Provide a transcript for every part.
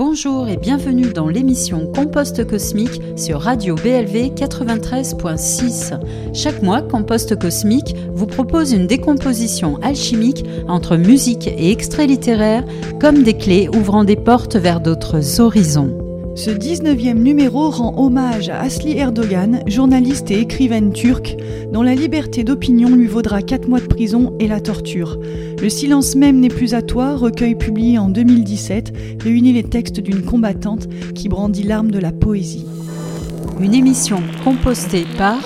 Bonjour et bienvenue dans l'émission Compost Cosmique sur Radio BLV 93.6. Chaque mois, Compost Cosmique vous propose une décomposition alchimique entre musique et extraits littéraires comme des clés ouvrant des portes vers d'autres horizons. Ce 19e numéro rend hommage à Asli Erdogan, journaliste et écrivaine turque, dont la liberté d'opinion lui vaudra 4 mois de prison et la torture. Le silence même n'est plus à toi, recueil publié en 2017, réunit les textes d'une combattante qui brandit l'arme de la poésie. Une émission compostée par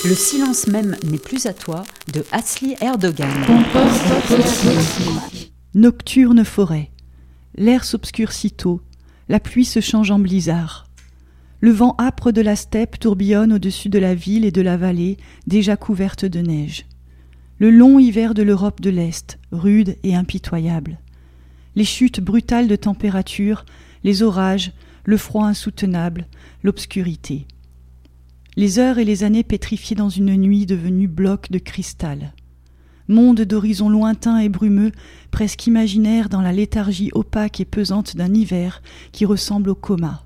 Le silence même n'est plus à toi de Asli Erdogan. Nocturne forêt. L'air s'obscurcit tôt. La pluie se change en blizzard. Le vent âpre de la steppe tourbillonne au-dessus de la ville et de la vallée, déjà couverte de neige. Le long hiver de l'Europe de l'Est, rude et impitoyable. Les chutes brutales de température, les orages, le froid insoutenable, l'obscurité. Les heures et les années pétrifiées dans une nuit devenue bloc de cristal. Monde d'horizons lointains et brumeux, presque imaginaire dans la léthargie opaque et pesante d'un hiver qui ressemble au coma.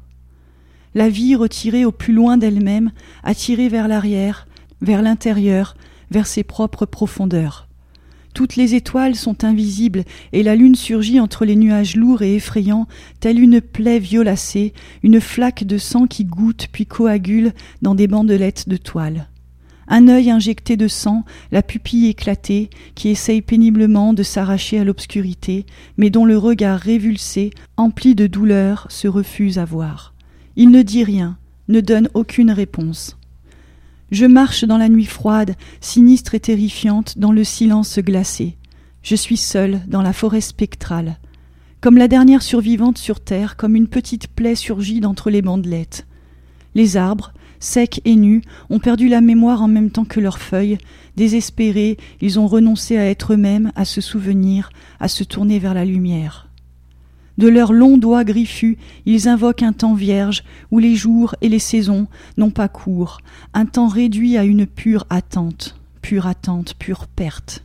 La vie retirée au plus loin d'elle-même, attirée vers l'arrière, vers l'intérieur, vers ses propres profondeurs. Toutes les étoiles sont invisibles et la lune surgit entre les nuages lourds et effrayants, telle une plaie violacée, une flaque de sang qui goutte puis coagule dans des bandelettes de toile. Un œil injecté de sang, la pupille éclatée, qui essaye péniblement de s'arracher à l'obscurité, mais dont le regard révulsé, empli de douleur, se refuse à voir. Il ne dit rien, ne donne aucune réponse. Je marche dans la nuit froide, sinistre et terrifiante, dans le silence glacé. Je suis seule dans la forêt spectrale. Comme la dernière survivante sur terre, comme une petite plaie surgie d'entre les bandelettes. Les arbres, secs et nus, ont perdu la mémoire en même temps que leurs feuilles. Désespérés, ils ont renoncé à être eux-mêmes, à se souvenir, à se tourner vers la lumière. De leurs longs doigts griffus, ils invoquent un temps vierge où les jours et les saisons n'ont pas cours, un temps réduit à une pure attente, pure perte.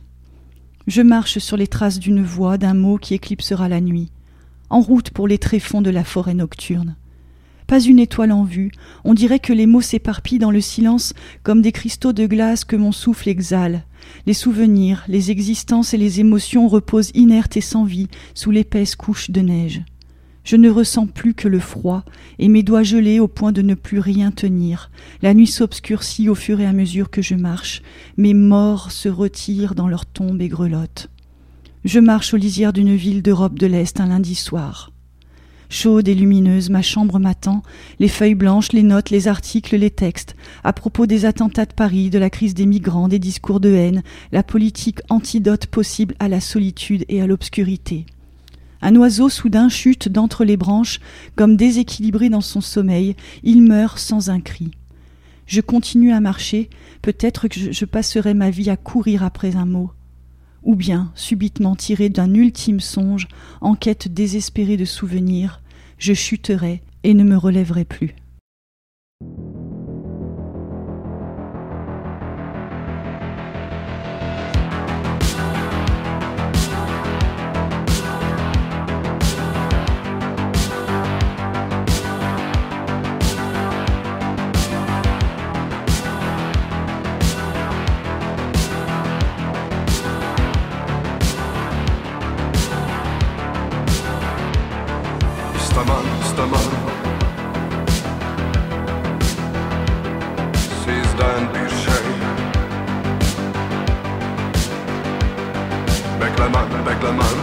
Je marche sur les traces d'une voix, d'un mot qui éclipsera la nuit, en route pour les tréfonds de la forêt nocturne. Pas une étoile en vue, on dirait que les mots s'éparpillent dans le silence comme des cristaux de glace que mon souffle exhale. Les souvenirs, les existences et les émotions reposent inertes et sans vie sous l'épaisse couche de neige. Je ne ressens plus que le froid et mes doigts gelés au point de ne plus rien tenir. La nuit s'obscurcit au fur et à mesure que je marche. Mes morts se retirent dans leurs tombes et grelottent. Je marche aux lisières d'une ville d'Europe de l'Est un lundi soir. Chaude et lumineuse, ma chambre m'attend, les feuilles blanches, les notes, les articles, les textes, à propos des attentats de Paris, de la crise des migrants, des discours de haine, la politique antidote possible à la solitude et à l'obscurité. Un oiseau soudain chute d'entre les branches, comme déséquilibré dans son sommeil, il meurt sans un cri. Je continue à marcher, peut-être que je passerai ma vie à courir après un mot. Ou bien, subitement tiré d'un ultime songe, en quête désespérée de souvenirs, je chuterai et ne me relèverai plus. İstemem sizden bir şey. Beklemem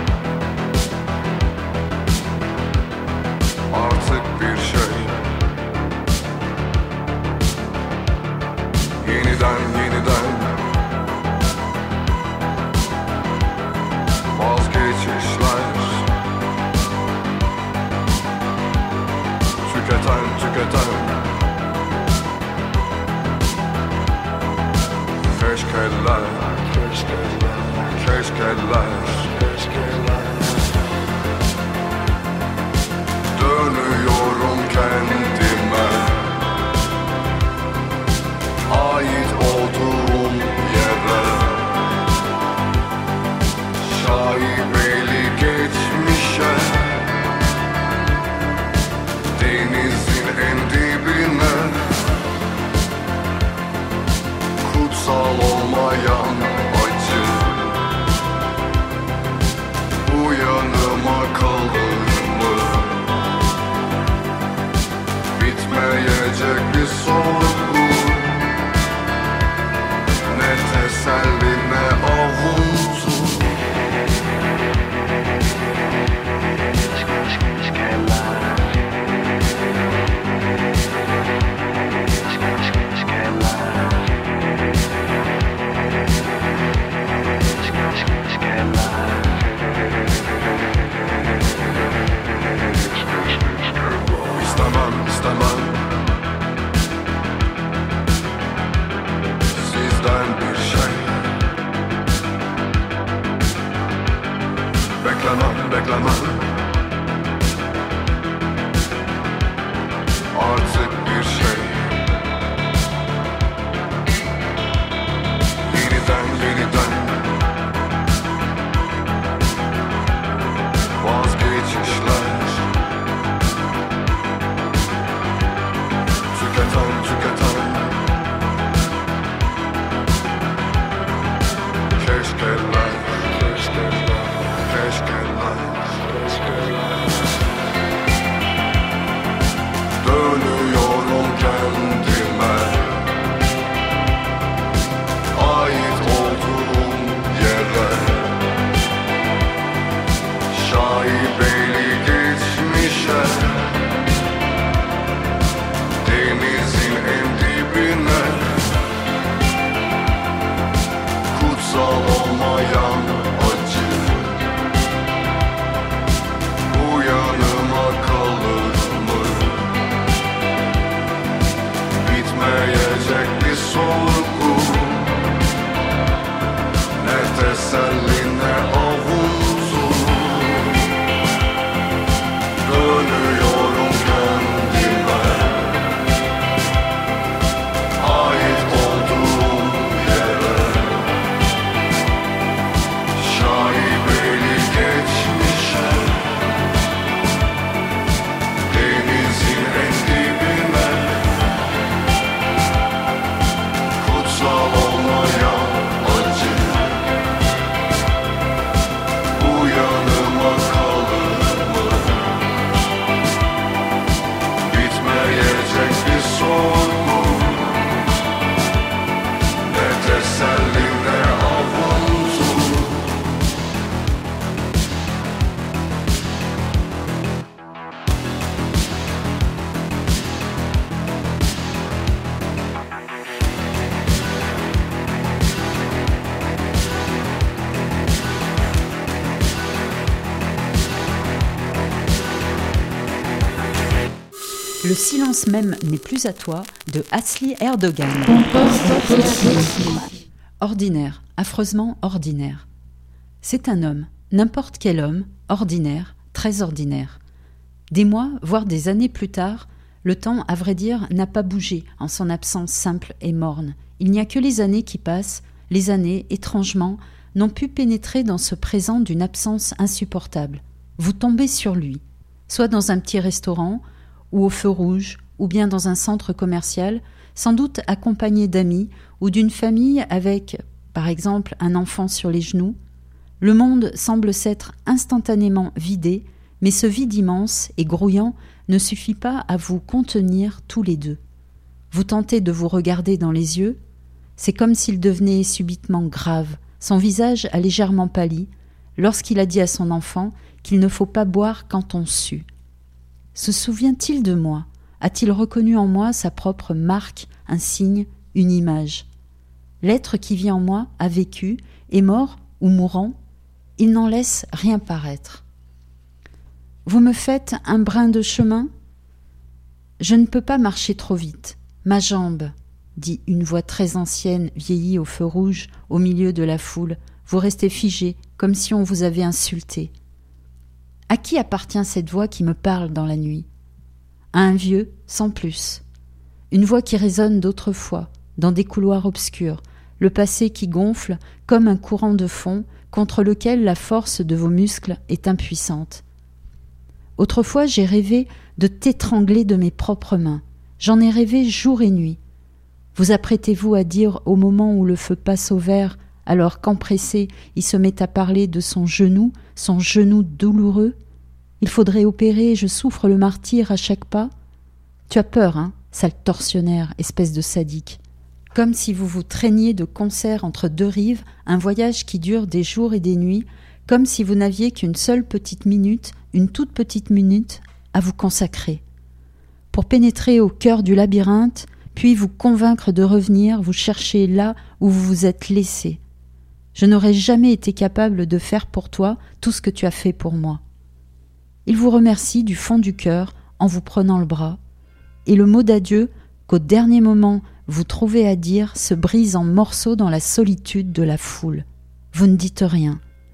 artık bir şey. Yeniden vazgeçişler. Tüketen keşkeller dönüyorum kendime, ait olduğum yere, şaibeli geçmişe, denizin en dibine, kutsal olmayan acı bu yanıma kalır mı? Bitmeyecek bir sorun bu, ne teselli ne avuntu. beklemem. Artık bir şey yeniden vazgeçişler, tüketen keşkeler. Dönüyorum kendime, ait olduğum yere. Şaibeli geçmişe, denizin en dibine. Kutsal olmayan acı bu yanıma kalır mı? Bitmeyecek bir sorgu, ne teselli ne avuntu. Dönüyorum kendime, ait olduğum yere. Şaibeli geçmişe, denizin en dibine. Kutsal olmayan acı bu yanıma kalır mı? Bitmeyecek bir sorgu, ne teselli ne avuntu. Le silence même n'est plus à toi de Asli Erdogan. Ordinaire, affreusement ordinaire. C'est un homme, n'importe quel homme, ordinaire, très ordinaire. Des mois, voire des années plus tard, le temps, à vrai dire, n'a pas bougé en son absence simple et morne. Il n'y a que les années qui passent, les années, étrangement, n'ont pu pénétrer dans ce présent d'une absence insupportable. Vous tombez sur lui, soit dans un petit restaurant, ou au feu rouge, ou bien dans un centre commercial, sans doute accompagné d'amis ou d'une famille avec, par exemple, un enfant sur les genoux. Le monde semble s'être instantanément vidé, mais ce vide immense et grouillant ne suffit pas à vous contenir tous les deux. Vous tentez de vous regarder dans les yeux, c'est comme s'il devenait subitement grave, son visage a légèrement pâli, lorsqu'il a dit à son enfant qu'il ne faut pas boire quand on sue. Se souvient-il de moi? A-t-il reconnu en moi sa propre marque, un signe, une image? L'être qui vit en moi a vécu, est mort ou mourant, il n'en laisse rien paraître. Vous me faites un brin de chemin? Je ne peux pas marcher trop vite. Ma jambe, dit une voix très ancienne, vieillie au feu rouge, au milieu de la foule. Vous restez figé, comme si on vous avait insulté. À qui appartient cette voix qui me parle dans la nuit? À un vieux, sans plus. Une voix qui résonne d'autrefois, dans des couloirs obscurs, le passé qui gonfle comme un courant de fond contre lequel la force de vos muscles est impuissante. Autrefois, j'ai rêvé de t'étrangler de mes propres mains. J'en ai rêvé jour et nuit. Vous apprêtez-vous à dire au moment où le feu passe au vert, alors qu'empressé, il se met à parler de son genou douloureux? Il faudrait opérer et je souffre le martyre à chaque pas. Tu as peur, hein, sale tortionnaire, espèce de sadique. Comme si vous vous traîniez de concert entre deux rives, un voyage qui dure des jours et des nuits, comme si vous n'aviez qu'une seule petite minute, une toute petite minute, à vous consacrer. Pour pénétrer au cœur du labyrinthe, puis vous convaincre de revenir, vous chercher là où vous vous êtes laissé. Je n'aurais jamais été capable de faire pour toi tout ce que tu as fait pour moi. Il vous remercie du fond du cœur en vous prenant le bras, et le mot d'adieu qu'au dernier moment vous trouvez à dire se brise en morceaux dans la solitude de la foule. Vous ne dites rien.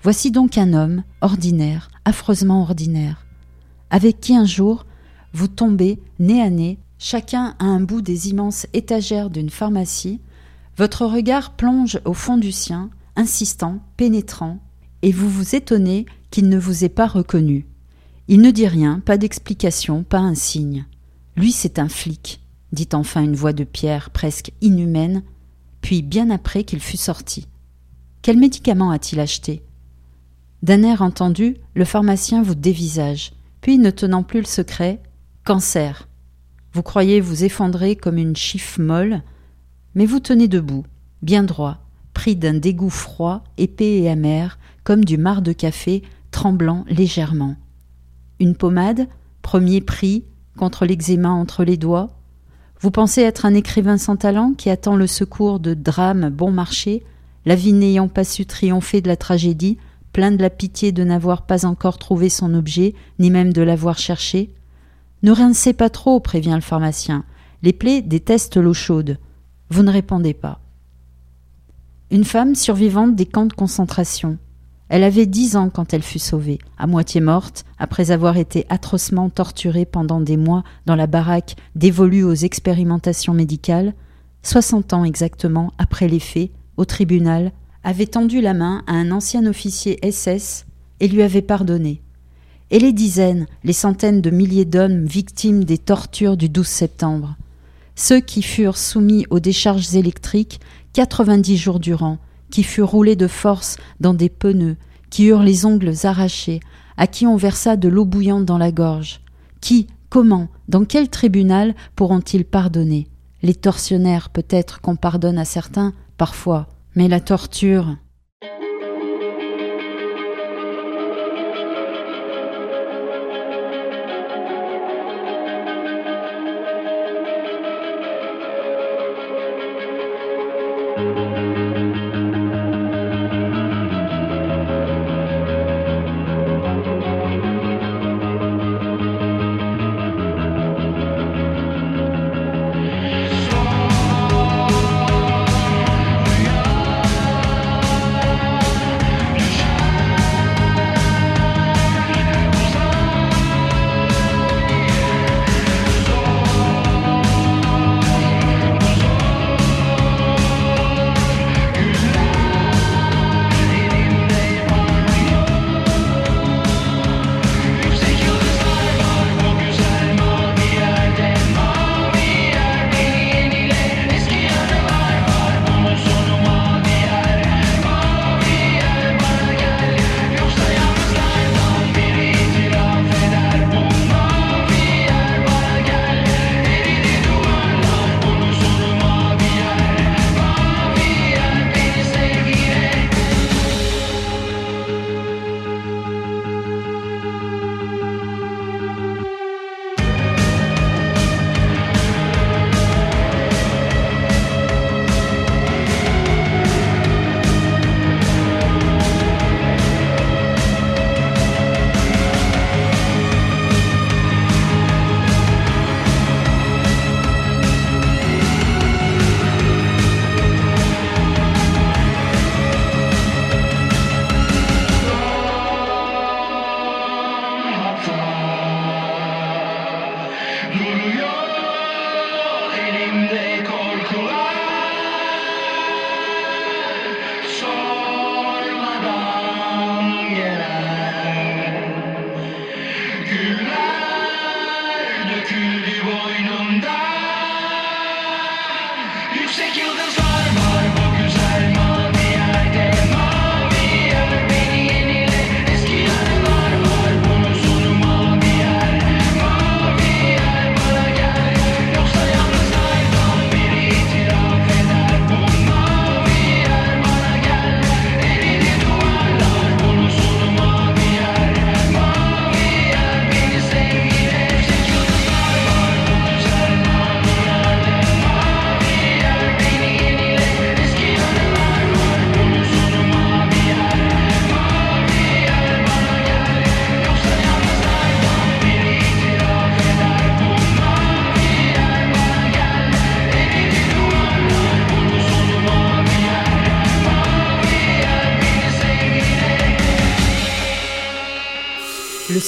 Voici donc un homme ordinaire, affreusement ordinaire, avec qui un jour vous tombez nez à nez, chacun à un bout des immenses étagères d'une pharmacie. Votre regard plonge au fond du sien, insistant, pénétrant, et vous vous étonnez qu'il ne vous ait pas reconnu. Il ne dit rien, pas d'explication, pas un signe. Lui, c'est un flic, dit enfin une voix de Pierre presque inhumaine, puis bien après qu'il fut sorti. Quel médicament a-t-il acheté ? D'un air entendu, le pharmacien vous dévisage, puis, ne tenant plus le secret, cancer. Vous croyez vous effondrer comme une chiffe molle, mais vous tenez debout, bien droit, pris d'un dégoût froid, épais et amer, comme du marc de café, tremblant légèrement. Une pommade, premier prix, contre l'eczéma entre les doigts. Vous pensez être un écrivain sans talent qui attend le secours de drames bon marché, la vie n'ayant pas su triompher de la tragédie, plein de la pitié de n'avoir pas encore trouvé son objet, ni même de l'avoir cherché. Ne rincez pas trop, prévient le pharmacien. Les plaies détestent l'eau chaude. Vous ne répondez pas. Une femme survivante des camps de concentration. Elle avait 10 ans quand elle fut sauvée, à moitié morte, après avoir été atrocement torturée pendant des mois dans la baraque dévolue aux expérimentations médicales. 60 ans exactement après les faits, au tribunal, avait tendu la main à un ancien officier SS et lui avait pardonné. Et les dizaines, les centaines de milliers d'hommes victimes des tortures du 12 septembre. Ceux qui furent soumis aux décharges électriques 90 jours durant, qui furent roulés de force dans des pneus, qui eurent les ongles arrachés, à qui on versa de l'eau bouillante dans la gorge. Qui, comment, dans quel tribunal pourront-ils pardonner ? Les tortionnaires, peut-être qu'on pardonne à certains, parfois, mais la torture...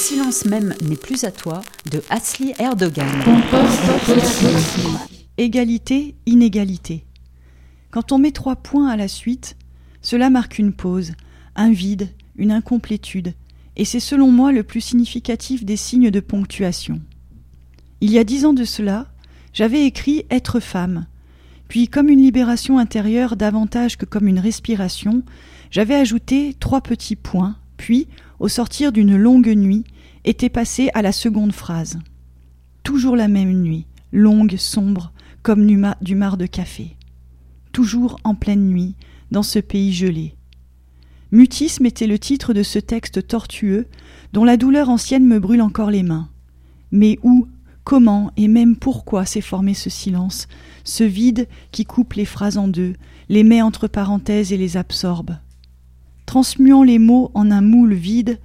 silence même n'est plus à toi de Asli Erdogan. Égalité, inégalité. Quand on met 3 points à la suite, cela marque une pause, un vide, une incomplétude, et c'est selon moi le plus significatif des signes de ponctuation. Il y a 10 ans de cela, j'avais écrit « être femme », puis comme une libération intérieure davantage que comme une respiration, j'avais ajouté 3 petits points, puis, au sortir d'une longue nuit, était passé à la seconde phrase. Toujours la même nuit, longue, sombre, comme du mar de café. Toujours en pleine nuit, dans ce pays gelé. Mutisme était le titre de ce texte tortueux, dont la douleur ancienne me brûle encore les mains. Mais où, comment et même pourquoi s'est formé ce silence, ce vide qui coupe les phrases en deux, les met entre parenthèses et les absorbe. Transmuant les mots en un moule vide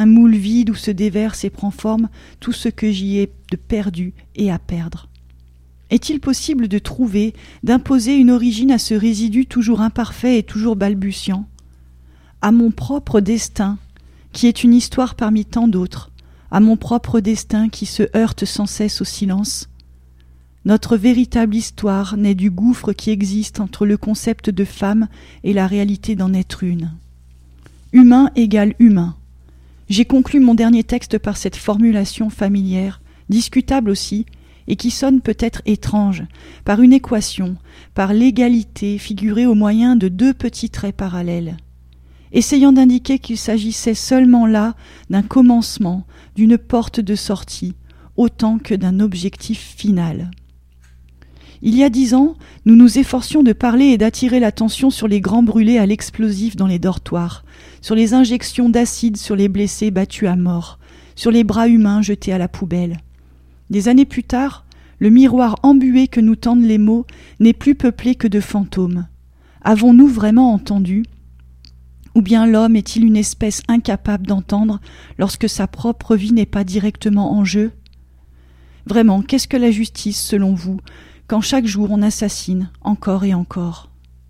où se déverse et prend forme tout ce que j'y ai de perdu et à perdre. Est-il possible de trouver, d'imposer une origine à ce résidu toujours imparfait et toujours balbutiant ? À mon propre destin, qui est une histoire parmi tant d'autres, à mon propre destin qui se heurte sans cesse au silence. Notre véritable histoire naît du gouffre qui existe entre le concept de femme et la réalité d'en être une. Humain égale humain. J'ai conclu mon dernier texte par cette formulation familière, discutable aussi, et qui sonne peut-être étrange, par une équation, par l'égalité figurée au moyen de 2 petits traits parallèles, essayant d'indiquer qu'il s'agissait seulement là d'un commencement, d'une porte de sortie, autant que d'un objectif final. Il y a 10 ans, nous nous efforcions de parler et d'attirer l'attention sur les grands brûlés à l'explosif dans les dortoirs, sur les injections d'acide sur les blessés battus à mort, sur les bras humains jetés à la poubelle. Des années plus tard, le miroir embué que nous tendent les mots n'est plus peuplé que de fantômes. Avons-nous vraiment entendu ? Ou bien l'homme est-il une espèce incapable d'entendre lorsque sa propre vie n'est pas directement en jeu ? Vraiment, qu'est-ce que la justice, selon vous, quand chaque jour on assassine, encore et encore ?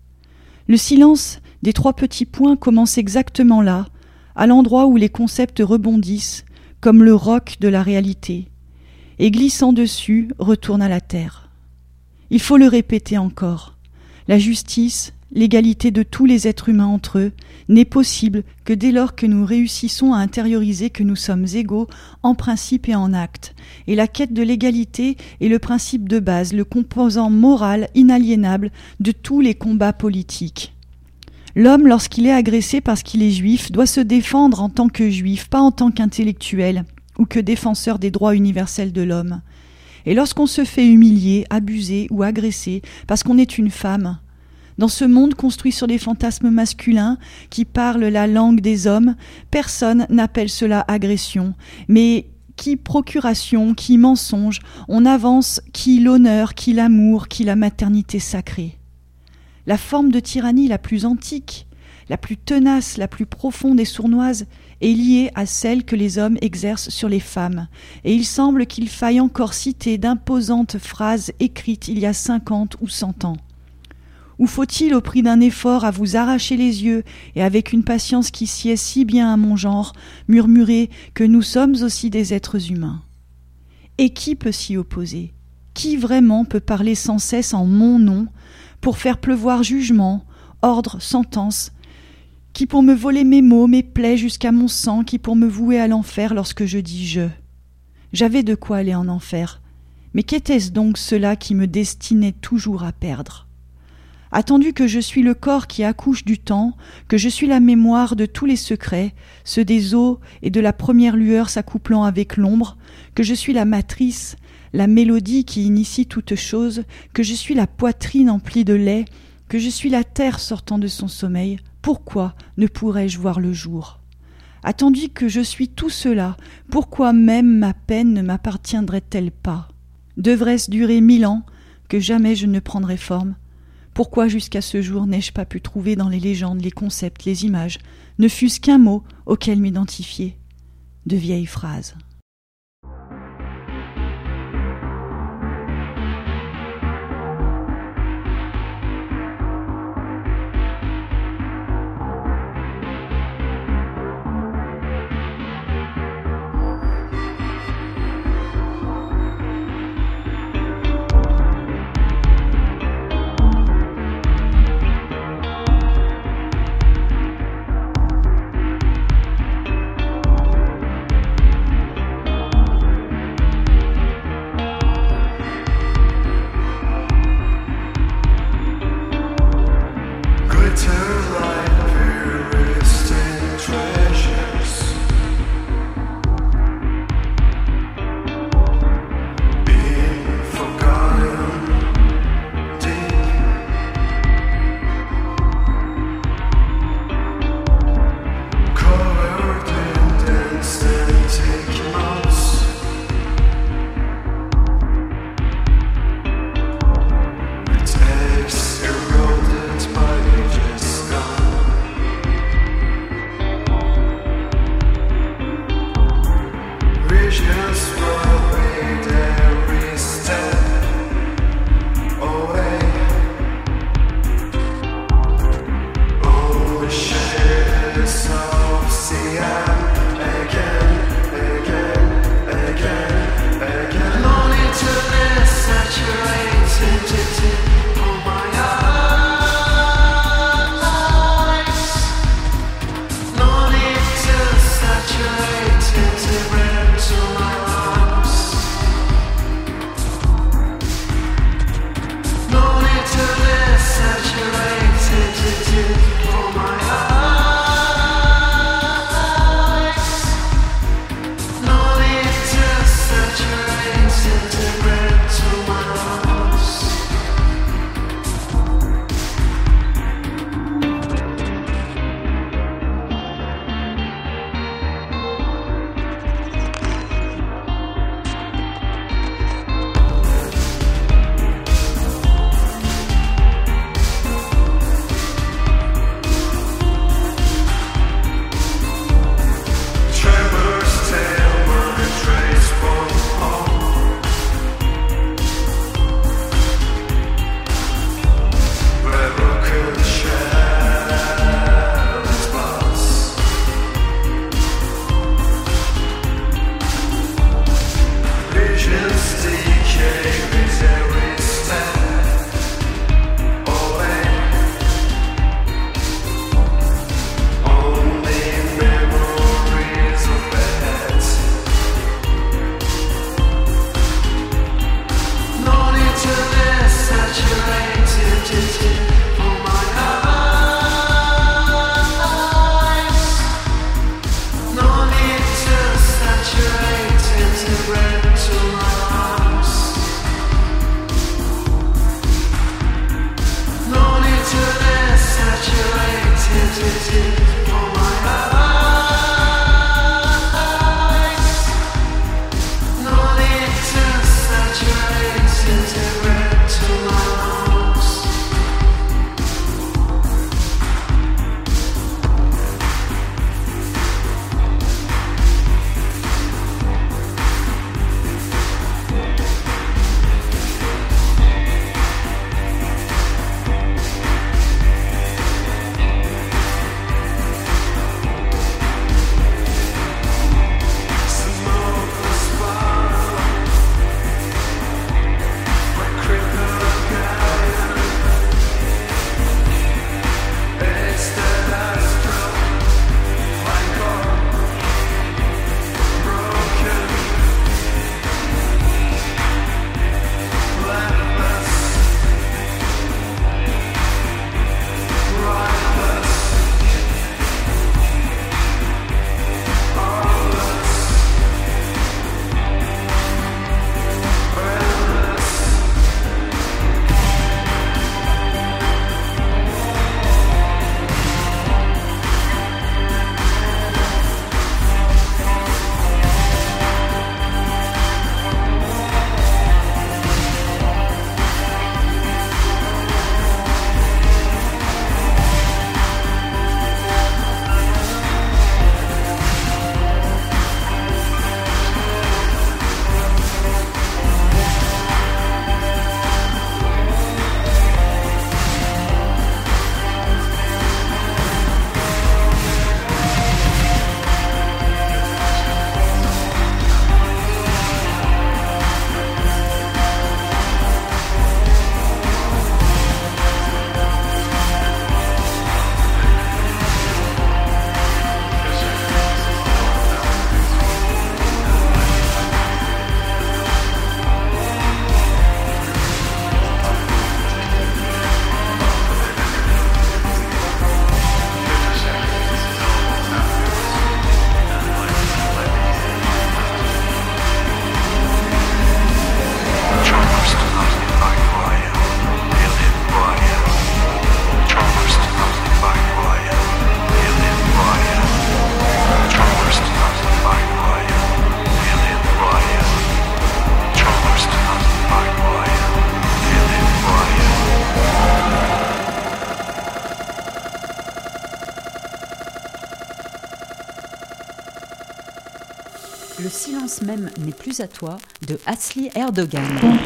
Le silence des 3 petits points commence exactement là, à l'endroit où les concepts rebondissent, comme le roc de la réalité, et glissant dessus, retourne à la terre. Il faut le répéter encore. La justice, l'égalité de tous les êtres humains entre eux, n'est possible que dès lors que nous réussissons à intérioriser que nous sommes égaux en principe et en acte. Et la quête de l'égalité est le principe de base, le composant moral inaliénable de tous les combats politiques. L'homme, lorsqu'il est agressé parce qu'il est juif, doit se défendre en tant que juif, pas en tant qu'intellectuel ou que défenseur des droits universels de l'homme. Et lorsqu'on se fait humilier, abuser ou agresser parce qu'on est une femme, dans ce monde construit sur des fantasmes masculins qui parlent la langue des hommes, personne n'appelle cela agression, mais qui procuration, qui mensonge, on avance qui l'honneur, qui l'amour, qui la maternité sacrée. La forme de tyrannie la plus antique, la plus tenace, la plus profonde et sournoise est liée à celle que les hommes exercent sur les femmes, et il semble qu'il faille encore citer d'imposantes phrases écrites il y a 50 ou 100 ans. Ou faut-il, au prix d'un effort à vous arracher les yeux et avec une patience qui sied si bien à mon genre, murmurer que nous sommes aussi des êtres humains ? Et qui peut s'y opposer ? Qui vraiment peut parler sans cesse en mon nom pour faire pleuvoir jugement, ordre, sentence ? Qui pour me voler mes mots, mes plaies jusqu'à mon sang, qui pour me vouer à l'enfer lorsque je dis « je ». J'avais de quoi aller en enfer, mais qu'était-ce donc cela qui me destinait toujours à perdre ? Attendu que je suis le corps qui accouche du temps, que je suis la mémoire de tous les secrets, ceux des eaux et de la première lueur s'accouplant avec l'ombre, que je suis la matrice, la mélodie qui initie toute chose, que je suis la poitrine emplie de lait, que je suis la terre sortant de son sommeil, pourquoi ne pourrais-je voir le jour ? Attendu que je suis tout cela, pourquoi même ma peine ne m'appartiendrait-elle pas ? Devrait-ce durer 1000 ans, que jamais je ne prendrai forme ? Pourquoi jusqu'à ce jour n'ai-je pas pu trouver dans les légendes, les concepts, les images, ne fût-ce qu'un mot auquel m'identifier ? De vieilles phrases. Le silence même n'est plus à toi de Asli Erdogan.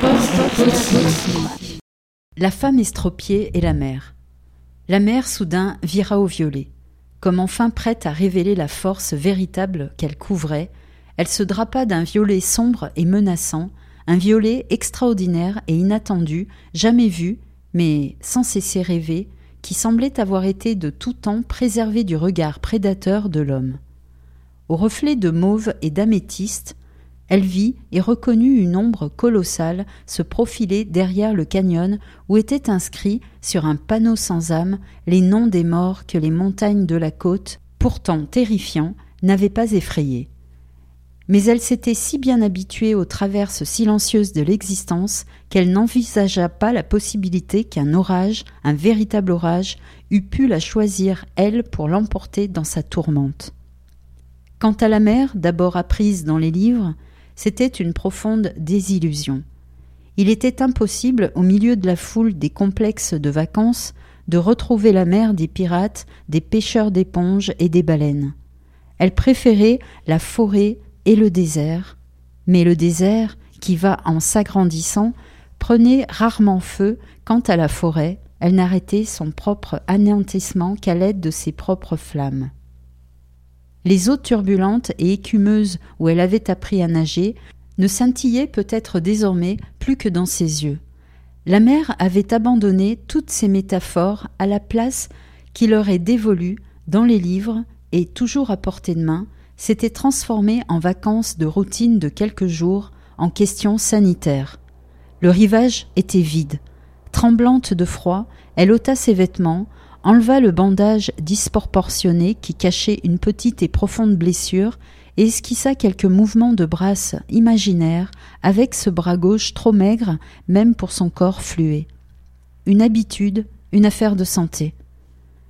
La femme estropiée et la mer. La mer soudain vira au violet. Comme enfin prête à révéler la force véritable qu'elle couvrait, elle se drapa d'un violet sombre et menaçant, un violet extraordinaire et inattendu, jamais vu, mais sans cesser rêvé, qui semblait avoir été de tout temps préservé du regard prédateur de l'homme. Au reflet de mauve et d'améthyste, elle vit et reconnut une ombre colossale se profiler derrière le canyon où étaient inscrits sur un panneau sans âme les noms des morts que les montagnes de la côte, pourtant terrifiants, n'avaient pas effrayés. Mais elle s'était si bien habituée aux traverses silencieuses de l'existence qu'elle n'envisagea pas la possibilité qu'un orage, un véritable orage, eût pu la choisir, elle, pour l'emporter dans sa tourmente. Quant à la mer, d'abord apprise dans les livres, c'était une profonde désillusion. Il était impossible, au milieu de la foule des complexes de vacances, de retrouver la mer des pirates, des pêcheurs d'éponges et des baleines. Elle préférait la forêt et le désert, mais le désert, qui va en s'agrandissant, prenait rarement feu. Quant à la forêt, elle n'arrêtait son propre anéantissement qu'à l'aide de ses propres flammes. Les eaux turbulentes et écumeuses où elle avait appris à nager ne scintillaient peut-être désormais plus que dans ses yeux. La mer avait abandonné toutes ces métaphores à la place qui leur est dévolue dans les livres et, toujours à portée de main, s'était transformée en vacances de routine de quelques jours, en questions sanitaires. Le rivage était vide. Tremblante de froid, elle ôta ses vêtements, enleva le bandage disproportionné qui cachait une petite et profonde blessure et esquissa quelques mouvements de brasse imaginaires avec ce bras gauche trop maigre même pour son corps fluet. Une habitude, une affaire de santé.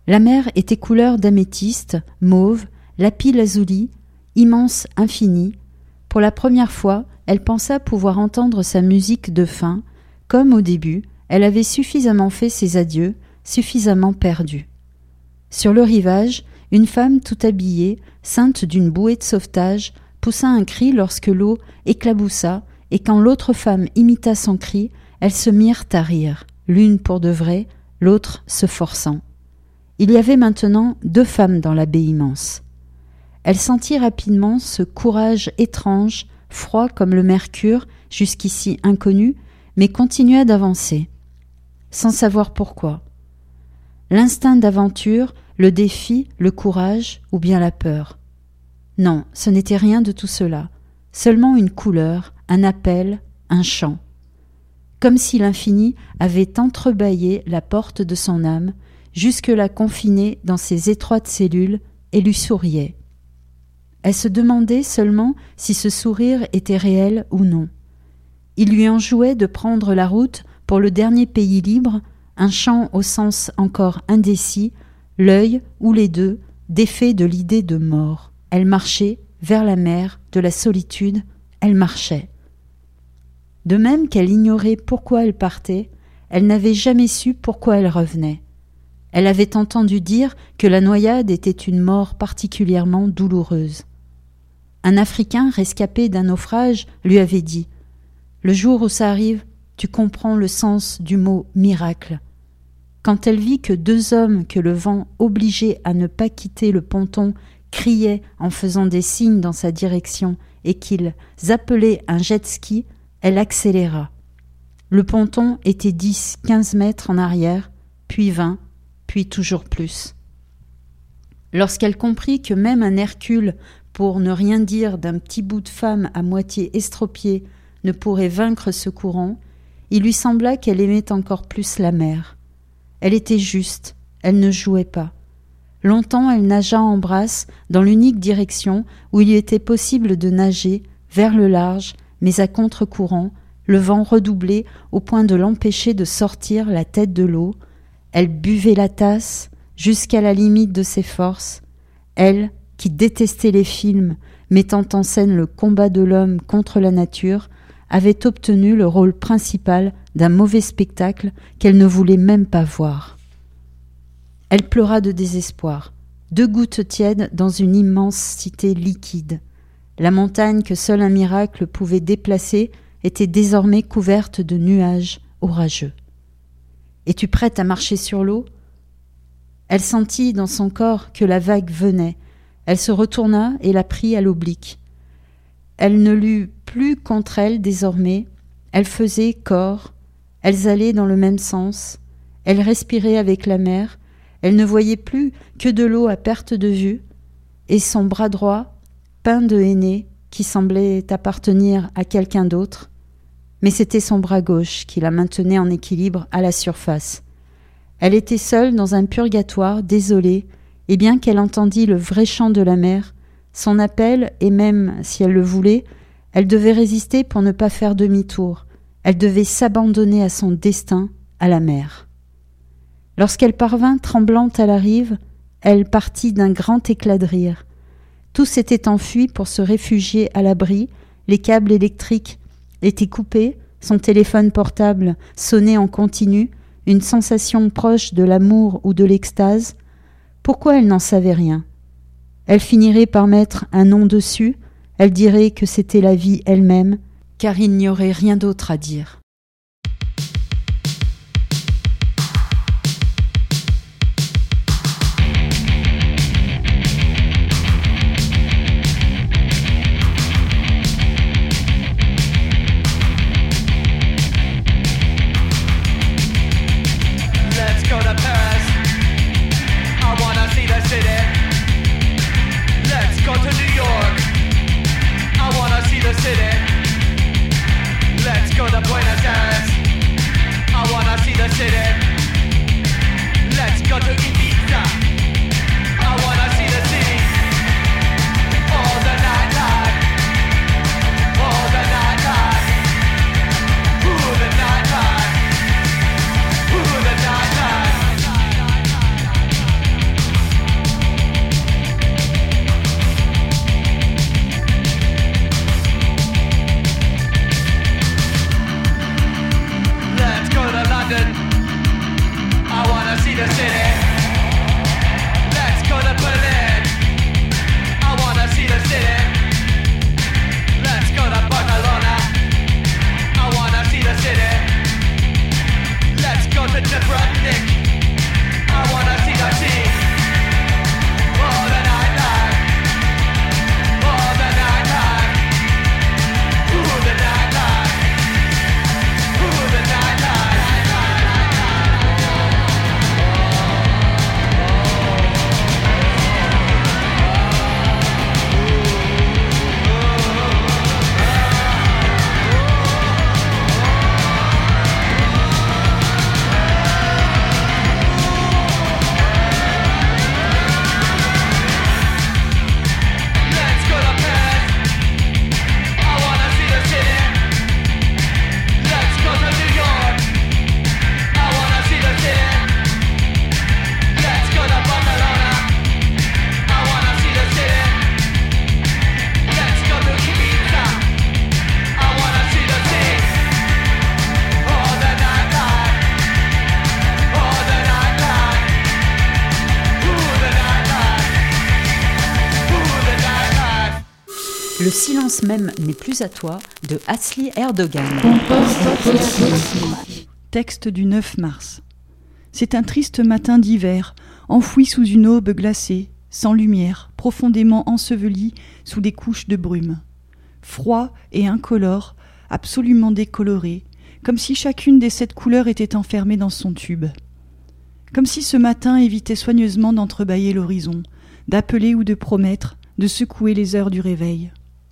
La mer était couleur d'améthyste, mauve, lapis-lazuli, immense, infinie. Pour la première fois, elle pensa pouvoir entendre sa musique de fin. Comme au début, elle avait suffisamment fait ses adieux, suffisamment perdu. Sur le rivage, une femme tout habillée, ceinte d'une bouée de sauvetage, poussa un cri lorsque l'eau éclaboussa, et quand l'autre femme imita son cri, elles se mirent à rire, l'une pour de vrai, l'autre se forçant. Il y avait maintenant 2 femmes dans la baie immense. Elle sentit rapidement ce courage étrange, froid comme le mercure, jusqu'ici inconnu, mais continua d'avancer, sans savoir pourquoi. L'instinct d'aventure, le défi, le courage ou bien la peur. Non, ce n'était rien de tout cela, seulement une couleur, un appel, un chant. Comme si l'infini avait entrebâillé la porte de son âme, jusque-là confinée dans ses étroites cellules, et lui souriait. Elle se demandait seulement si ce sourire était réel ou non. Il lui en jouait de prendre la route pour le dernier pays libre, un chant au sens encore indécis, l'œil ou les deux, défait de l'idée de mort. Elle marchait vers la mer de la solitude, elle marchait. De même qu'elle ignorait pourquoi elle partait, elle n'avait jamais su pourquoi elle revenait. Elle avait entendu dire que la noyade était une mort particulièrement douloureuse. Un Africain rescapé d'un naufrage lui avait dit « Le jour où ça arrive, tu comprends le sens du mot miracle. » Quand elle vit que 2 hommes que le vent obligeait à ne pas quitter le ponton criaient en faisant des signes dans sa direction et qu'ils appelaient un jet-ski, elle accéléra. Le ponton était 10-15 mètres en arrière, puis 20, puis toujours plus. Lorsqu'elle comprit que même un Hercule, pour ne rien dire d'un petit bout de femme à moitié estropié, ne pourrait vaincre ce courant, il lui sembla qu'elle aimait encore plus la mer. Elle était juste, elle ne jouait pas. Longtemps elle nagea en brasse dans l'unique direction où il lui était possible de nager, vers le large, mais à contre-courant, le vent redoublait au point de l'empêcher de sortir la tête de l'eau. Elle buvait la tasse jusqu'à la limite de ses forces. Elle, qui détestait les films mettant en scène le combat de l'homme contre la nature, avait obtenu le rôle principal d'un mauvais spectacle qu'elle ne voulait même pas voir. Elle pleura de désespoir, 2 gouttes tièdes dans une immensité liquide. La montagne que seul un miracle pouvait déplacer était désormais couverte de nuages orageux. « Es-tu prête à marcher sur l'eau ?» Elle sentit dans son corps que la vague venait. Elle se retourna et la prit à l'oblique. Elle ne l'eut plus contre elle désormais. Elles faisaient corps. Elles allaient dans le même sens. Elle respirait avec la mer. Elle ne voyait plus que de l'eau à perte de vue. Et son bras droit, peint de henné, qui semblait appartenir à quelqu'un d'autre, mais c'était son bras gauche qui la maintenait en équilibre à la surface. Elle était seule dans un purgatoire, désolée, et bien qu'elle entendît le vrai chant de la mer, son appel, et même si elle le voulait, elle devait résister pour ne pas faire demi-tour. Elle devait s'abandonner à son destin, à la mer. Lorsqu'elle parvint tremblante à la rive, elle partit d'un grand éclat de rire. Tout s'était enfui pour se réfugier à l'abri, les câbles électriques étaient coupés, son téléphone portable sonnait en continu, une sensation proche de l'amour ou de l'extase. Pourquoi elle n'en savait rien? Elle finirait par mettre un nom dessus, elle dirait que c'était la vie elle-même, car il n'y aurait rien d'autre à dire. Let's go to Buenos Le silence même n'est plus à toi de Asli Erdogan. Texte du 9 mars. C'est un triste matin d'hiver, enfoui sous une aube glacée, sans lumière, profondément enseveli sous des couches de brume. Froid et incolore, absolument décoloré, comme si chacune des 7 couleurs était enfermée dans son tube. Comme si ce matin évitait soigneusement d'entrebâiller l'horizon, d'appeler ou de promettre, de secouer les heures du réveil.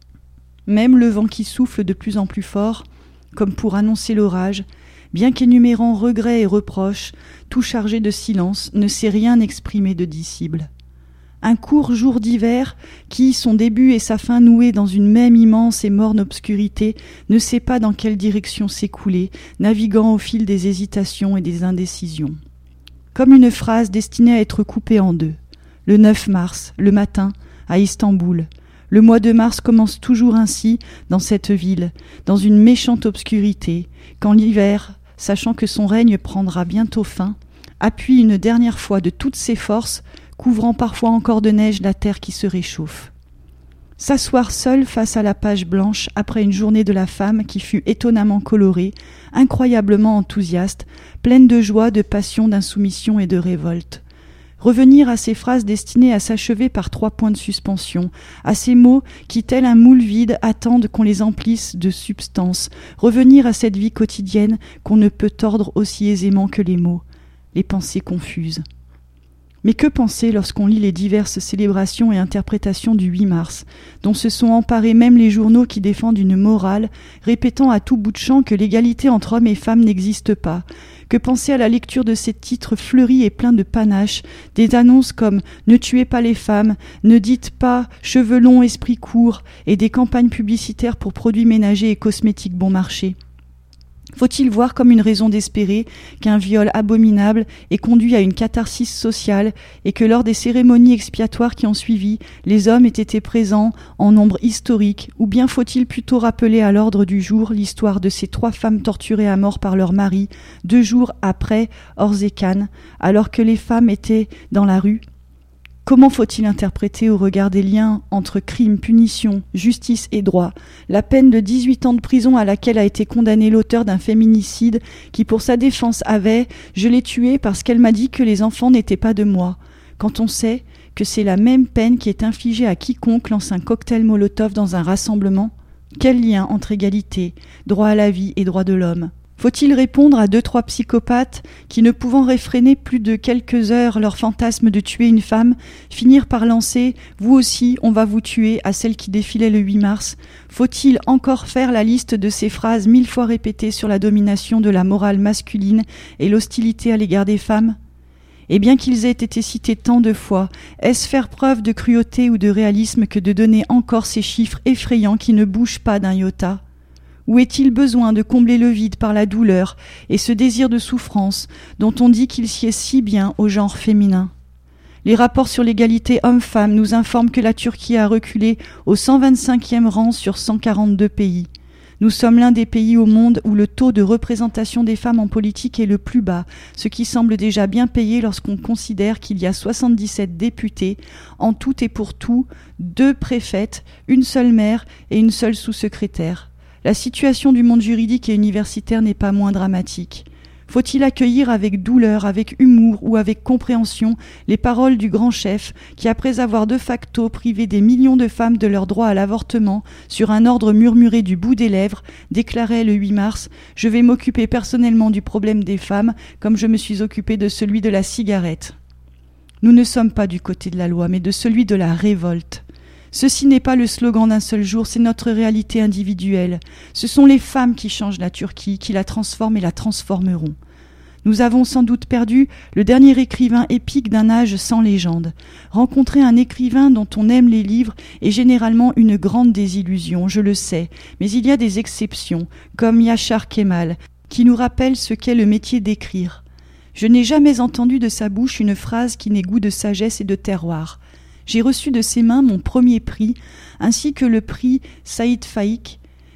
Même le vent qui souffle de plus en plus fort, comme pour annoncer l'orage, bien qu'énumérant regrets et reproches, tout chargé de silence, ne sait rien exprimer de dissible. Un court jour d'hiver qui, son début et sa fin noués dans une même immense et morne obscurité, ne sait pas dans quelle direction s'écouler, naviguant au fil des hésitations et des indécisions. Comme une phrase destinée à être coupée en deux. Le 9 mars, le matin, à Istanbul. Le mois de mars commence toujours ainsi dans cette ville, dans une méchante obscurité, quand l'hiver, sachant que son règne prendra bientôt fin, appuie une dernière fois de toutes ses forces, couvrant parfois encore de neige la terre qui se réchauffe. S'asseoir seul face à la page blanche après une journée de la femme qui fut étonnamment colorée, incroyablement enthousiaste, pleine de joie, de passion, d'insoumission et de révolte. Revenir à ces phrases destinées à s'achever par 3 points de suspension, à ces mots qui, tel un moule vide, attendent qu'on les emplisse de substance, revenir à cette vie quotidienne qu'on ne peut tordre aussi aisément que les mots, les pensées confuses. Mais que penser lorsqu'on lit les diverses célébrations et interprétations du 8 mars, dont se sont emparés même les journaux qui défendent une morale, répétant à tout bout de champ que l'égalité entre hommes et femmes n'existe pas? Que penser à la lecture de ces titres fleuris et pleins de panache, des annonces comme « Ne tuez pas les femmes »,« Ne dites pas cheveux longs, esprit court » et des campagnes publicitaires pour produits ménagers et cosmétiques bon marché? Faut-il voir comme une raison d'espérer qu'un viol abominable ait conduit à une catharsis sociale et que lors des cérémonies expiatoires qui ont suivi, les hommes aient été présents en nombre historique, ou bien faut-il plutôt rappeler à l'ordre du jour l'histoire de ces 3 femmes torturées à mort par leur mari 2 jours après Orzekan, alors que les femmes étaient dans la rue? Comment faut-il interpréter au regard des liens entre crime, punition, justice et droit la peine de 18 ans de prison à laquelle a été condamné l'auteur d'un féminicide qui pour sa défense avait « Je l'ai tué parce qu'elle m'a dit que les enfants n'étaient pas de moi », quand on sait que c'est la même peine qui est infligée à quiconque lance un cocktail Molotov dans un rassemblement? Quel lien entre égalité, droit à la vie et droit de l'homme? Faut-il répondre à 2-3 psychopathes qui, ne pouvant réfréner plus de quelques heures leur fantasme de tuer une femme, finirent par lancer « Vous aussi, on va vous tuer » à celle qui défilait le 8 mars? Faut-il encore faire la liste de ces phrases 1000 fois répétées sur la domination de la morale masculine et l'hostilité à l'égard des femmes? Et bien qu'ils aient été cités tant de fois, est-ce faire preuve de cruauté ou de réalisme que de donner encore ces chiffres effrayants qui ne bougent pas d'un iota? Ou est-il besoin de combler le vide par la douleur et ce désir de souffrance dont on dit qu'il sied si bien au genre féminin? Les rapports sur l'égalité homme-femme nous informent que la Turquie a reculé au 125e rang sur 142 pays. Nous sommes l'un des pays au monde où le taux de représentation des femmes en politique est le plus bas, ce qui semble déjà bien payé lorsqu'on considère qu'il y a 77 députés, en tout et pour tout, 2 préfètes, une seule maire et une seule sous-secrétaire. La situation du monde juridique et universitaire n'est pas moins dramatique. Faut-il accueillir avec douleur, avec humour ou avec compréhension les paroles du grand chef qui, après avoir de facto privé des millions de femmes de leur droit à l'avortement sur un ordre murmuré du bout des lèvres, déclarait le 8 mars « Je vais m'occuper personnellement du problème des femmes comme je me suis occupé de celui de la cigarette ». Nous ne sommes pas du côté de la loi, mais de celui de la révolte. Ceci n'est pas le slogan d'un seul jour, c'est notre réalité individuelle. Ce sont les femmes qui changent la Turquie, qui la transforment et la transformeront. Nous avons sans doute perdu le dernier écrivain épique d'un âge sans légende. Rencontrer un écrivain dont on aime les livres est généralement une grande désillusion, je le sais, mais il y a des exceptions, comme Yashar Kemal, qui nous rappelle ce qu'est le métier d'écrire. Je n'ai jamais entendu de sa bouche une phrase qui n'ait goût de sagesse et de terroir. J'ai reçu de ses mains mon premier prix, ainsi que le prix Saïd Faïk,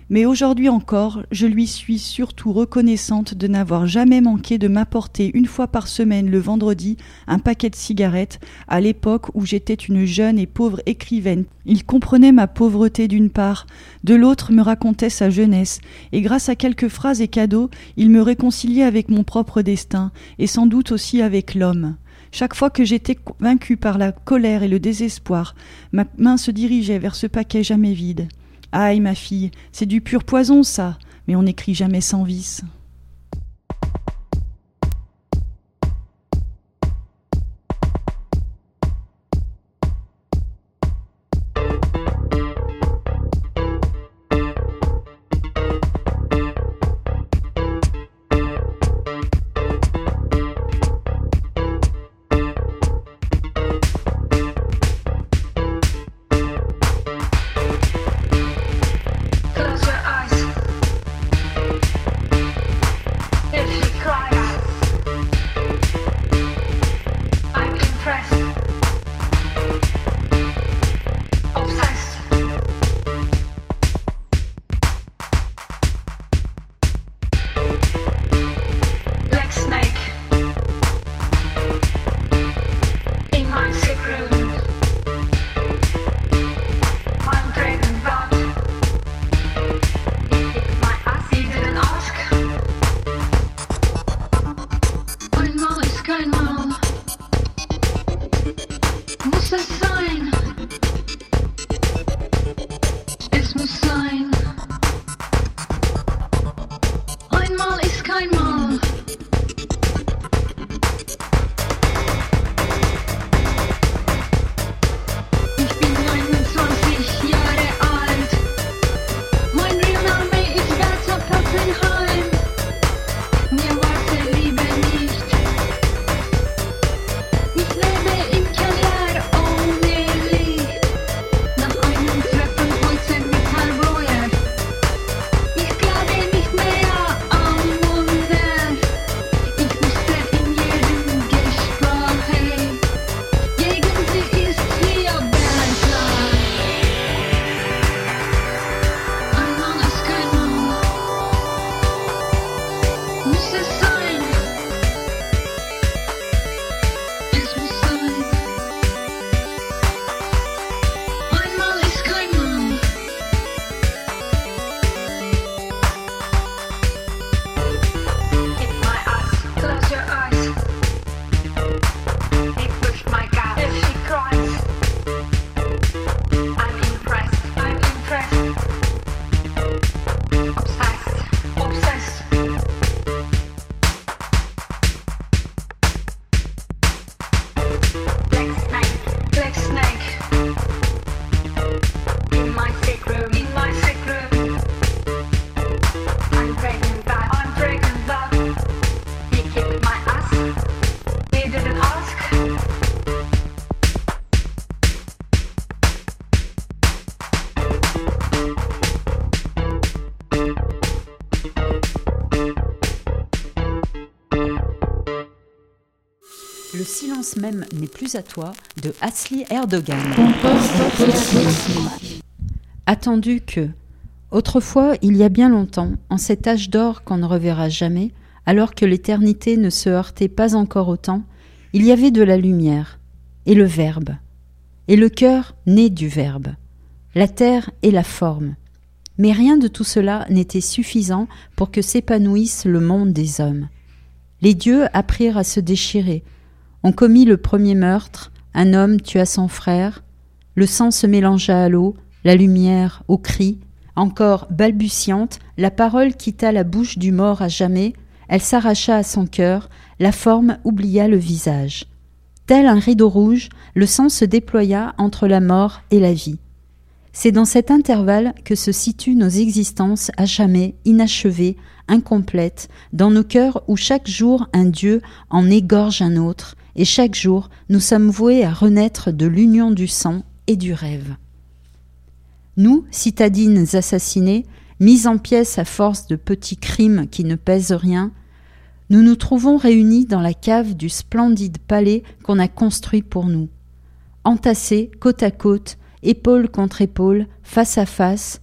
Mais aujourd'hui encore, je lui suis surtout reconnaissante de n'avoir jamais manqué de m'apporter une fois par semaine le vendredi un paquet de cigarettes à l'époque où j'étais une jeune et pauvre écrivaine. Il comprenait ma pauvreté d'une part, de l'autre me racontait sa jeunesse, et grâce à quelques phrases et cadeaux, il me réconciliait avec mon propre destin, et sans doute aussi avec l'homme. Chaque fois que j'étais vaincue par la colère et le désespoir, ma main se dirigeait vers ce paquet jamais vide. Aïe, ma fille, c'est du pur poison, ça, mais on n'écrit jamais sans vice. Le silence même n'est plus à toi de Asli Erdogan. Attendu que, autrefois, il y a bien longtemps, en cet âge d'or qu'on ne reverra jamais, alors que l'éternité ne se heurtait pas encore au temps, il y avait de la lumière, et le Verbe, et le cœur né du Verbe, la terre et la forme. Mais rien de tout cela n'était suffisant pour que s'épanouisse le monde des hommes. Les dieux apprirent à se déchirer. On commit le premier meurtre, un homme tua son frère, le sang se mélangea à l'eau, la lumière au cri. Encore balbutiante, la parole quitta la bouche du mort à jamais, elle s'arracha à son cœur, la forme oublia le visage. Tel un rideau rouge, le sang se déploya entre la mort et la vie. C'est dans cet intervalle que se situent nos existences à jamais inachevées, incomplètes, dans nos cœurs où chaque jour un Dieu en égorge un autre, et chaque jour nous sommes voués à renaître de l'union du sang et du rêve. Nous, citadines assassinées, mises en pièces à force de petits crimes qui ne pèsent rien, nous nous trouvons réunis dans la cave du splendide palais qu'on a construit pour nous. Entassés, côte à côte, épaule contre épaule, face à face,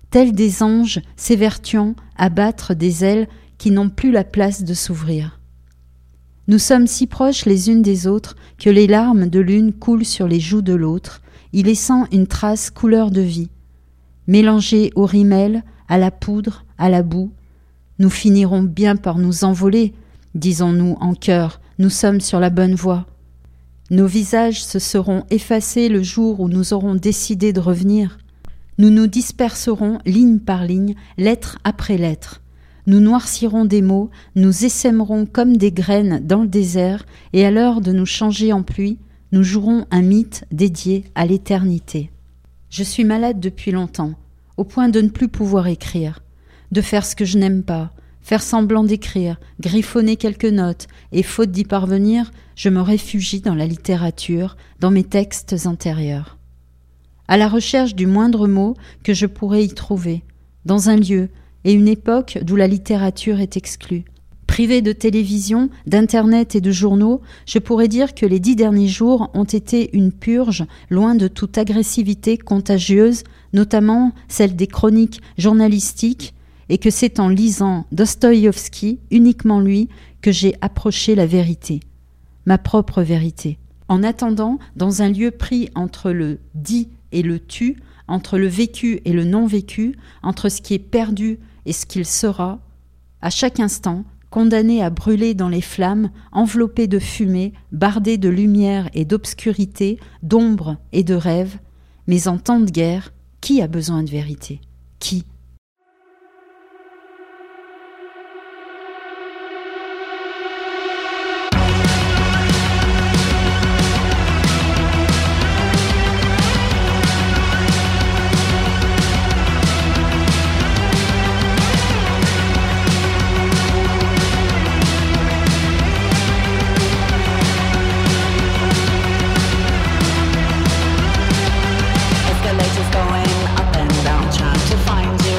tels des anges s'évertuant à battre des ailes qui n'ont plus la place de s'ouvrir. Nous sommes si proches les unes des autres que les larmes de l'une coulent sur les joues de l'autre, y laissant une trace couleur de vie. Mélangés au rimel, à la poudre, à la boue, nous finirons bien par nous envoler, disons-nous en chœur, nous sommes sur la bonne voie. Nos visages se seront effacés le jour où nous aurons décidé de revenir. Nous nous disperserons ligne par ligne, lettre après lettre. Nous noircirons des mots, nous essaimerons comme des graines dans le désert, et à l'heure de nous changer en pluie, nous jouerons un mythe dédié à l'éternité. Je suis malade depuis longtemps, au point de ne plus pouvoir écrire, de faire ce que je n'aime pas, faire semblant d'écrire, griffonner quelques notes, et faute d'y parvenir, je me réfugie dans la littérature, dans mes textes intérieurs. À la recherche du moindre mot que je pourrais y trouver, dans un lieu et une époque d'où la littérature est exclue. Privé de télévision, d'internet et de journaux, je pourrais dire que les 10 derniers jours ont été une purge loin de toute agressivité contagieuse, notamment celle des chroniques journalistiques, et que c'est en lisant Dostoïevski, uniquement lui, que j'ai approché la vérité, ma propre vérité. En attendant, dans un lieu pris entre le dit et le tu, entre le vécu et le non-vécu, entre ce qui est perdu et ce qu'il sera, à chaque instant, condamné à brûler dans les flammes, enveloppé de fumée, bardé de lumière et d'obscurité, d'ombre et de rêve, mais en temps de guerre, qui a besoin de vérité ? Qui ? Escalators going up and down, trying to find you.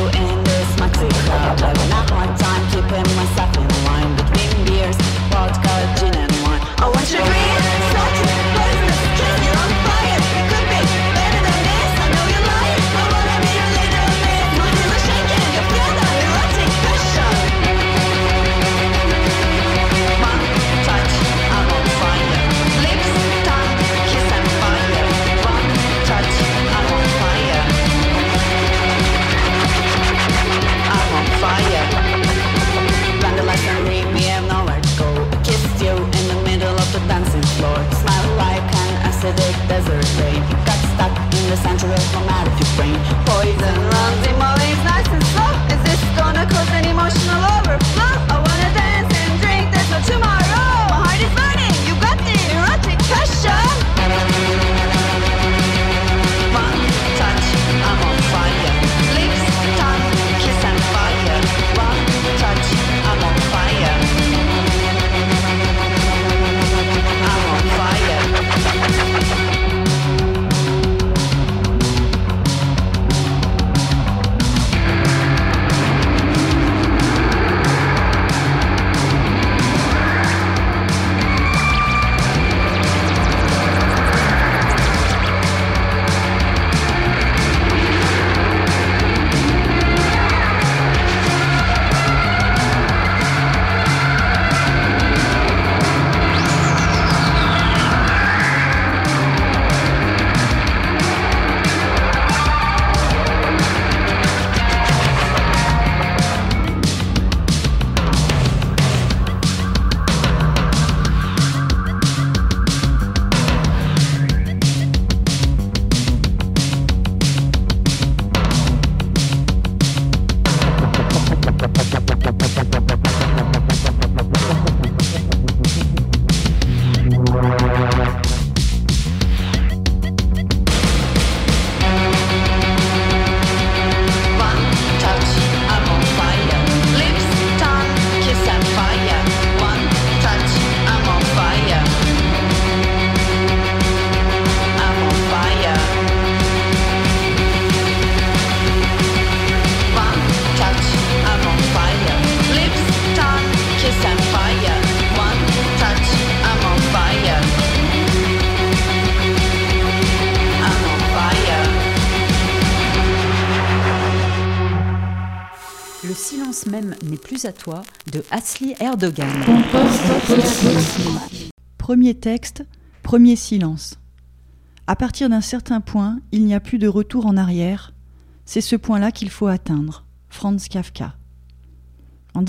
même n'est plus à toi de Asli Erdogan. Premier texte, premier silence. À partir d'un certain point, il n'y a plus de retour en arrière. C'est ce point-là qu'il faut atteindre. Franz Kafka. En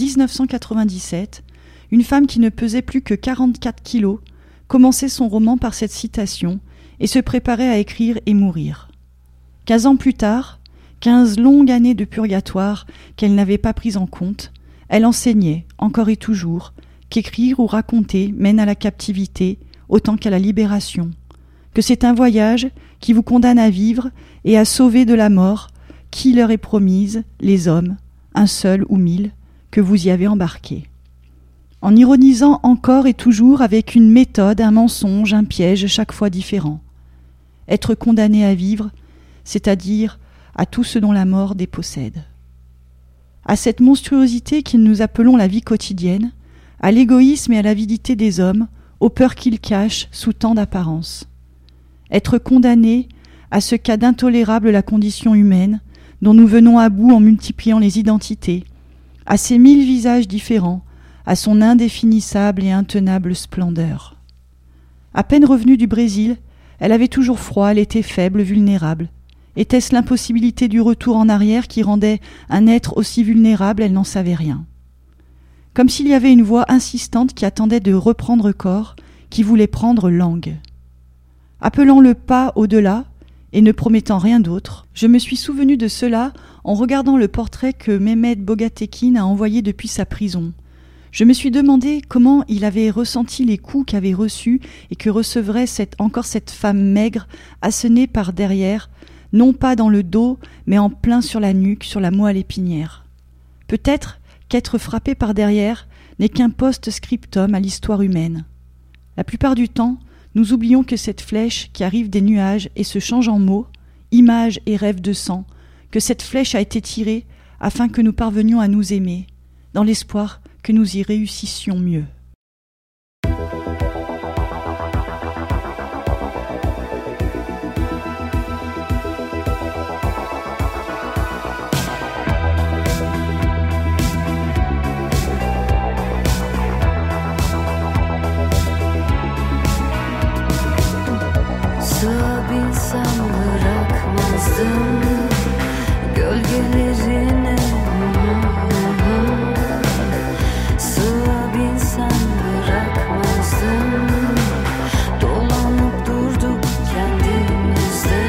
1997, une femme qui ne pesait plus que 44 kilos commençait son roman par cette citation et se préparait à écrire et mourir. 15 ans plus tard, 15 longues années de purgatoire qu'elle n'avait pas prises en compte, elle enseignait, encore et toujours, qu'écrire ou raconter mène à la captivité autant qu'à la libération, que c'est un voyage qui vous condamne à vivre et à sauver de la mort qui leur est promise, les hommes, un seul ou 1000, que vous y avez embarqués. En ironisant encore et toujours avec une méthode, un mensonge, un piège chaque fois différent. Être condamné à vivre, c'est-à-dire à tout ce dont la mort dépossède. À cette monstruosité que nous appelons la vie quotidienne, à l'égoïsme et à l'avidité des hommes, aux peurs qu'ils cachent sous tant d'apparences. Être condamné à ce qu'a d'intolérable la condition humaine, dont nous venons à bout en multipliant les identités, à ses 1000 visages différents, à son indéfinissable et intenable splendeur. À peine revenue du Brésil, elle avait toujours froid, elle était faible, vulnérable. Était-ce l'impossibilité du retour en arrière qui rendait un être aussi vulnérable? Elle n'en savait rien. Comme s'il y avait une voix insistante qui attendait de reprendre corps, qui voulait prendre langue. Appelant le pas au-delà, et ne promettant rien d'autre, je me suis souvenu de cela en regardant le portrait que Mehmet Bogatekin a envoyé depuis sa prison. Je me suis demandé comment il avait ressenti les coups qu'avait reçus et que recevrait encore cette femme maigre, assenée par derrière, non pas dans le dos, mais en plein sur la nuque, sur la moelle épinière. Peut-être qu'être frappé par derrière n'est qu'un post-scriptum à l'histoire humaine. La plupart du temps, nous oublions que cette flèche qui arrive des nuages et se change en mots, images et rêves de sang, que cette flèche a été tirée afin que nous parvenions à nous aimer, dans l'espoir que nous y réussissions mieux. Sığabilsem bırakmazdım gölgelerine. Sığabilsem bırakmazdım. Dolanıp durduk kendimizde.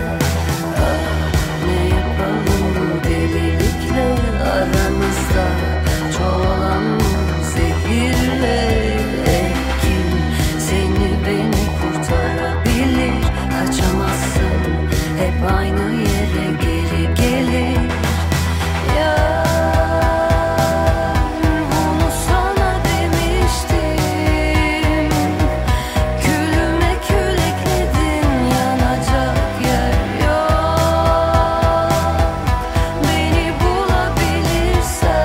Ne yapalım bu delilikle aramızda çoğalan zehirle. Kim seni beni kurtarabilir? Kaçamazsın, hep aynı yere geri gelir. Bunu sana demiştim. Külüme kül ekledin, yanacak yer yok. Beni bulabilirsen,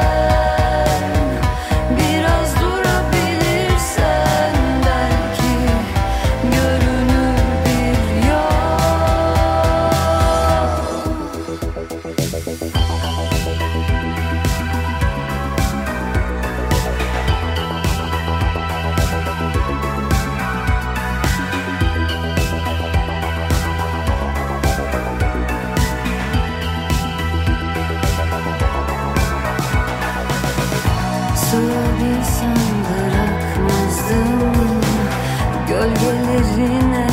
biraz durabilirsen, belki görünür bir yol. Sığabilsem bırakmazdım gölgelerine.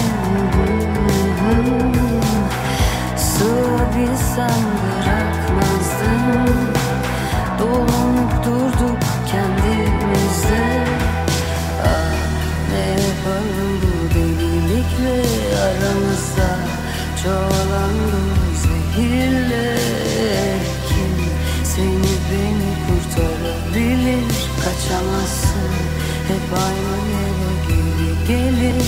Sığabilsem bırakmazdım. Dolanıp durduk kendimizde. Ne yapalım bu delilikle aramızda çoğalan bu zehirle. Kim seni beni kurtarabilir? Kaçamazsın, hep aynı yere geri gelir.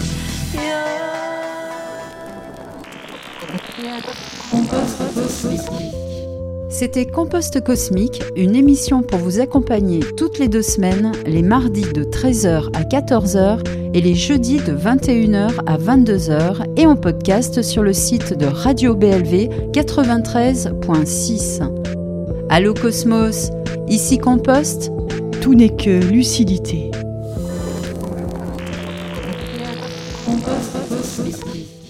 C'était Compost Cosmique, une émission pour vous accompagner toutes les 2 semaines, les mardis de 13h à 14h et les jeudis de 21h à 22h et en podcast sur le site de Radio BLV 93.6. Allô Cosmos, ici Compost. Tout n'est que lucidité. Compost cosmique.